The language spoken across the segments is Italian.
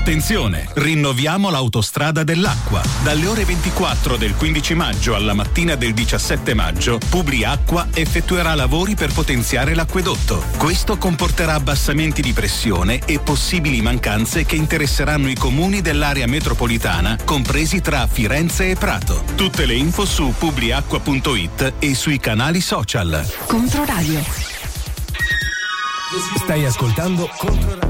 Attenzione, rinnoviamo l'autostrada dell'acqua. Dalle ore 24 del 15 maggio alla mattina del 17 maggio, Publiacqua effettuerà lavori per potenziare l'acquedotto. Questo comporterà abbassamenti di pressione e possibili mancanze che interesseranno i comuni dell'area metropolitana, compresi tra Firenze e Prato. Tutte le info su publiacqua.it e sui canali social. Controradio. Stai ascoltando Controradio.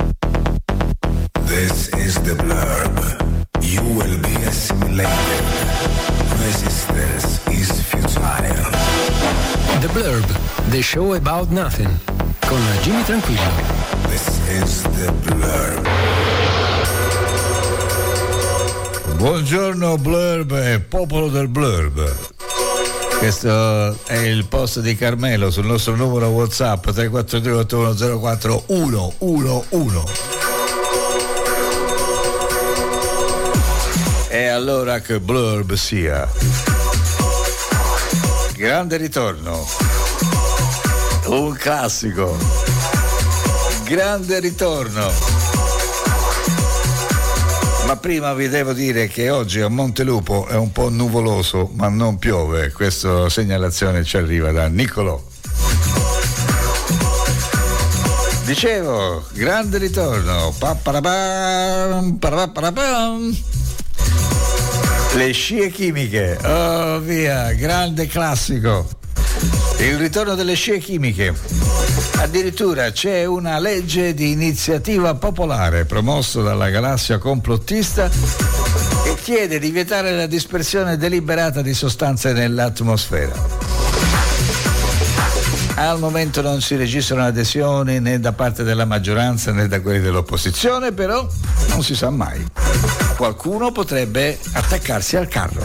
This is the blurb. You will be assimilated. Resistance is futile. The Blurb, the show about nothing. Con Jimmy Tranquillo. This is the blurb. Buongiorno Blurb e popolo del Blurb. Questo è il post di Carmelo sul nostro numero WhatsApp 343-8104-111. E allora che Blurb sia. Grande ritorno. Un classico. Grande ritorno. Ma prima vi devo dire che oggi a Montelupo è un po' nuvoloso, ma non piove. Questa segnalazione ci arriva da Niccolò. Dicevo, grande ritorno. Le scie chimiche. Oh via, grande classico. Il ritorno delle scie chimiche. Addirittura c'è una legge di iniziativa popolare promossa dalla galassia complottista che chiede di vietare la dispersione deliberata di sostanze nell'atmosfera. Al momento non si registrano adesioni né da parte della maggioranza né da quelli dell'opposizione, però non si sa mai. Qualcuno potrebbe attaccarsi al carro.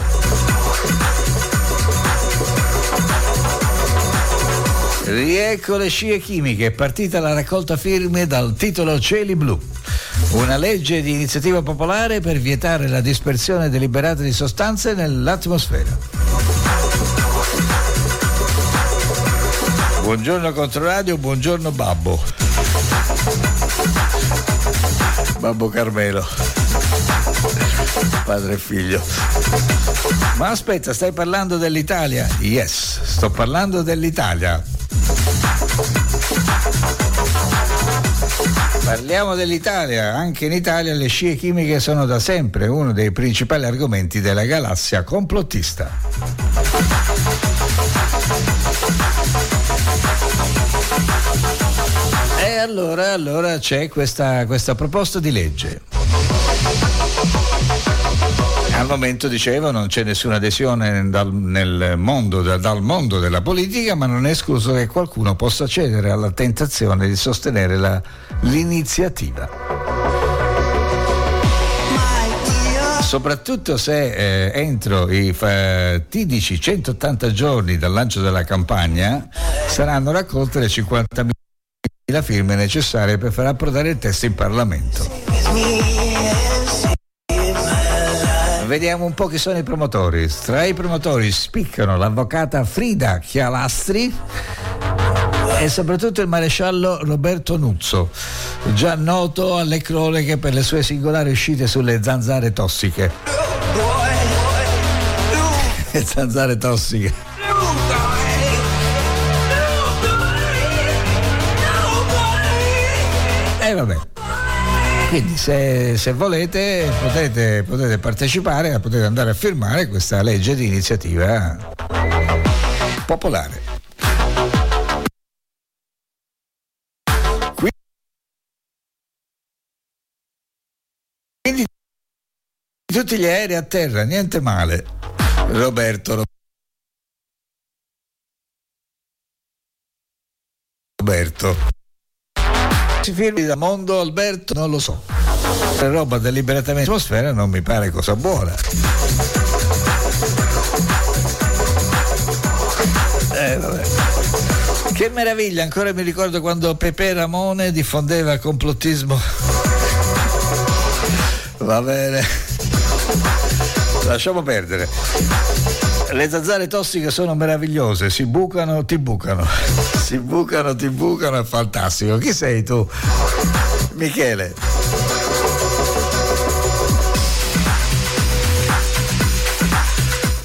Riecco le scie chimiche, è partita la raccolta firme dal titolo Cieli Blu. Una legge di iniziativa popolare per vietare la dispersione deliberata di sostanze nell'atmosfera. Buongiorno Controradio, buongiorno Babbo. Babbo Carmelo. Padre e figlio. Ma aspetta, stai parlando dell'Italia? Yes, sto parlando dell'Italia. Parliamo dell'Italia. Anche in Italia le scie chimiche sono da sempre uno dei principali argomenti della galassia complottista. E allora c'è questa proposta di legge. Al momento, dicevo, non c'è nessuna adesione dal mondo della politica, ma non è escluso che qualcuno possa cedere alla tentazione di sostenere l'iniziativa. Soprattutto se entro i fatidici 180 giorni dal lancio della campagna saranno raccolte le 50.000 firme necessarie per far approdare il testo in Parlamento. Vediamo un po' chi sono i promotori. Tra i promotori spiccano l'avvocata Frida Chialastri e soprattutto il maresciallo Roberto Nuzzo, già noto alle cronache per le sue singolari uscite sulle zanzare tossiche. Le zanzare tossiche. Vabbè. Quindi se volete potete partecipare, potete andare a firmare questa legge di iniziativa popolare. Quindi tutti gli aerei a terra, niente male. Roberto. Si firmi da mondo Alberto, non lo so. La roba deliberatamente atmosfera non mi pare cosa buona. Vabbè. Che meraviglia, ancora mi ricordo quando Pepe Ramone diffondeva il complottismo. Va bene. Lasciamo perdere. Le zanzare tossiche sono meravigliose, si bucano, ti bucano. Si bucano, ti bucano, è fantastico. Chi sei tu? Michele.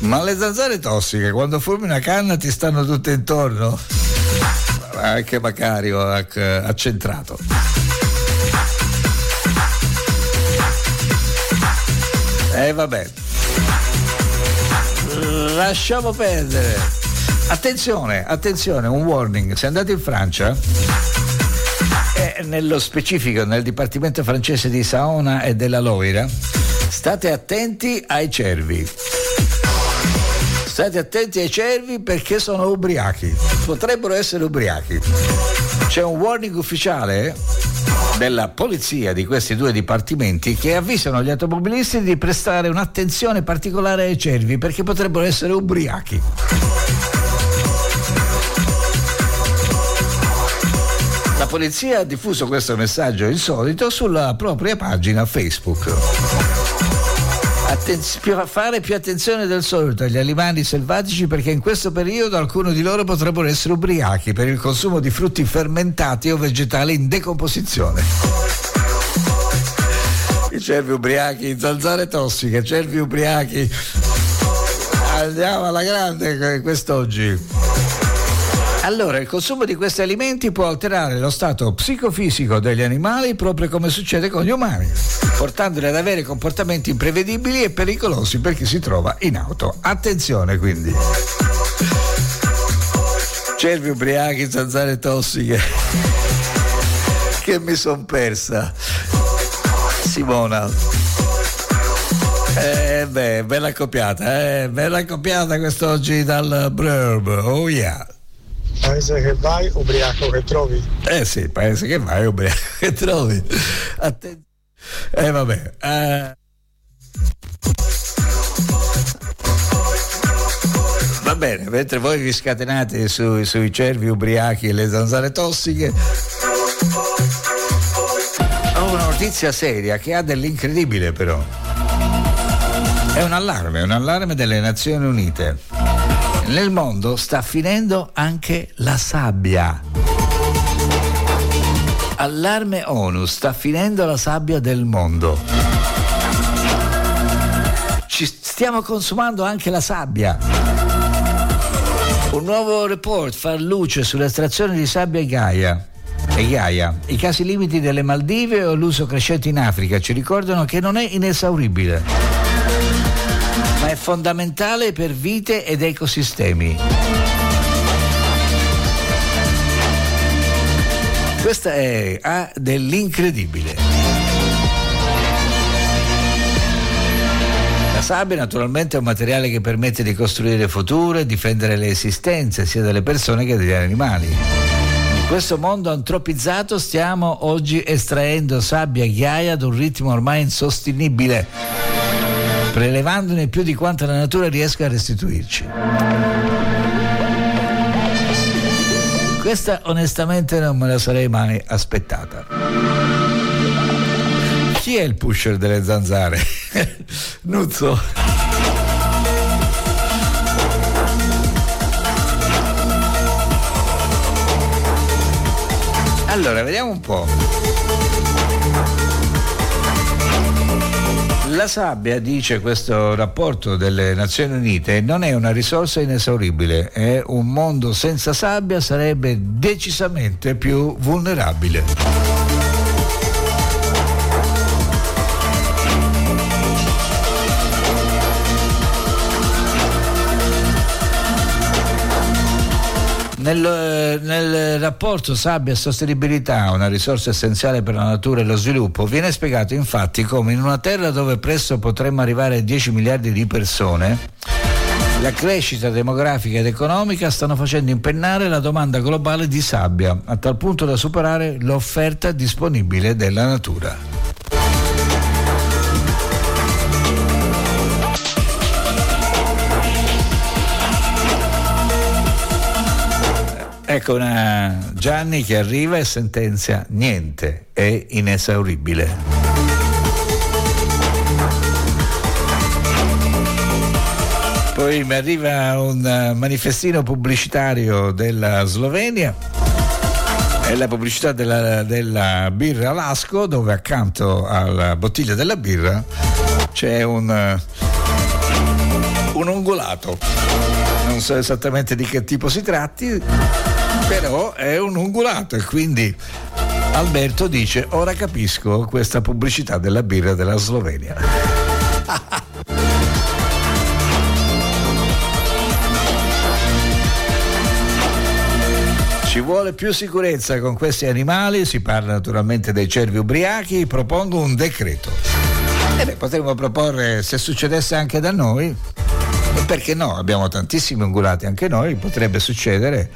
Ma le zanzare tossiche, quando fumi una canna ti stanno tutte intorno? Anche Macario ha centrato. Vabbè, lasciamo perdere. Attenzione, un warning: se andate in Francia, nello specifico nel dipartimento francese di Saona e della Loira, state attenti ai cervi. State attenti ai cervi perché sono ubriachi, potrebbero essere ubriachi. C'è un warning ufficiale della polizia di questi due dipartimenti che avvisano gli automobilisti di prestare un'attenzione particolare ai cervi perché potrebbero essere ubriachi. La polizia ha diffuso questo messaggio insolito sulla propria pagina Facebook. Fare più attenzione del solito agli animali selvatici perché in questo periodo alcuni di loro potrebbero essere ubriachi per il consumo di frutti fermentati o vegetali in decomposizione. I cervi ubriachi, zanzare tossiche, cervi ubriachi. Andiamo alla grande quest'oggi. Allora, il consumo di questi alimenti può alterare lo stato psicofisico degli animali proprio come succede con gli umani, portandoli ad avere comportamenti imprevedibili e pericolosi per chi si trova in auto. Attenzione quindi. Cervi ubriachi, zanzare tossiche. Che mi son persa. Simona. Bella accoppiata quest'oggi dal Blurb. Oh yeah. Paese che vai, ubriaco che trovi. Sì, paese che vai, ubriaco che trovi. Vabbè. Va bene, mentre voi vi scatenate sui cervi ubriachi e le zanzare tossiche, ho una notizia seria che ha dell'incredibile però. È un allarme delle Nazioni Unite. Nel mondo sta finendo anche la sabbia. Allarme ONU, sta finendo la sabbia del mondo. Ci stiamo consumando anche la sabbia. Un nuovo report fa luce sull'estrazione di sabbia e ghiaia. I casi limiti delle Maldive o l'uso crescente in Africa ci ricordano che non è inesauribile, ma è fondamentale per vite ed ecosistemi. Questa ha dell'incredibile. La sabbia naturalmente è un materiale che permette di costruire futuro e difendere le esistenze sia delle persone che degli animali. In questo mondo antropizzato stiamo oggi estraendo sabbia e ghiaia ad un ritmo ormai insostenibile, prelevandone più di quanto la natura riesca a restituirci. Questa onestamente non me la sarei mai aspettata. Chi è il pusher delle zanzare? Nuzzo. Allora, vediamo un po'. La sabbia, dice questo rapporto delle Nazioni Unite, non è una risorsa inesauribile, è un mondo senza sabbia sarebbe decisamente più vulnerabile. Nel rapporto Sabbia e Sostenibilità, una risorsa essenziale per la natura e lo sviluppo, viene spiegato infatti come in una terra dove presto potremmo arrivare a 10 miliardi di persone, la crescita demografica ed economica stanno facendo impennare la domanda globale di sabbia, a tal punto da superare l'offerta disponibile della natura. Ecco una Gianni che arriva e sentenzia: niente è inesauribile. Poi mi arriva un manifestino pubblicitario della Slovenia, è la pubblicità della birra Lasko, dove accanto alla bottiglia della birra c'è un un ungulato. Non so esattamente di che tipo si tratti, però è un ungulato, e quindi Alberto dice: ora capisco questa pubblicità della birra della Slovenia. Ci vuole più sicurezza con questi animali, si parla naturalmente dei cervi ubriachi. Propongo un decreto. Potremmo proporre, se succedesse anche da noi, perché no, abbiamo tantissimi ungulati anche noi, potrebbe succedere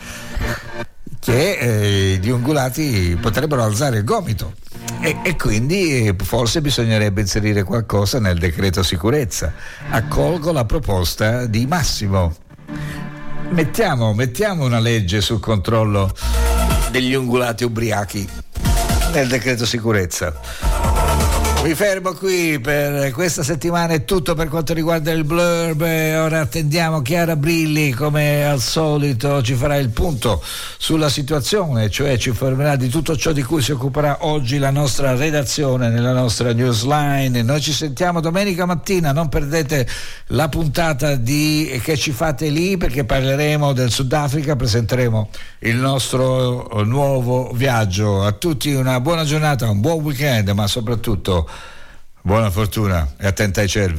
che gli ungulati potrebbero alzare il gomito, e quindi forse bisognerebbe inserire qualcosa nel decreto sicurezza. Accolgo la proposta di Massimo. Mettiamo una legge sul controllo degli ungulati ubriachi nel decreto sicurezza. Mi fermo qui per questa settimana, è tutto per quanto riguarda il Blurb. Ora attendiamo Chiara Brilli, come al solito ci farà il punto sulla situazione, cioè ci informerà di tutto ciò di cui si occuperà oggi la nostra redazione nella nostra newsline. Noi ci sentiamo domenica mattina, non perdete la puntata di Che ci fate lì, perché parleremo del Sudafrica, presenteremo il nostro nuovo viaggio. A tutti una buona giornata, un buon weekend, ma soprattutto buona fortuna e attenta ai cervi.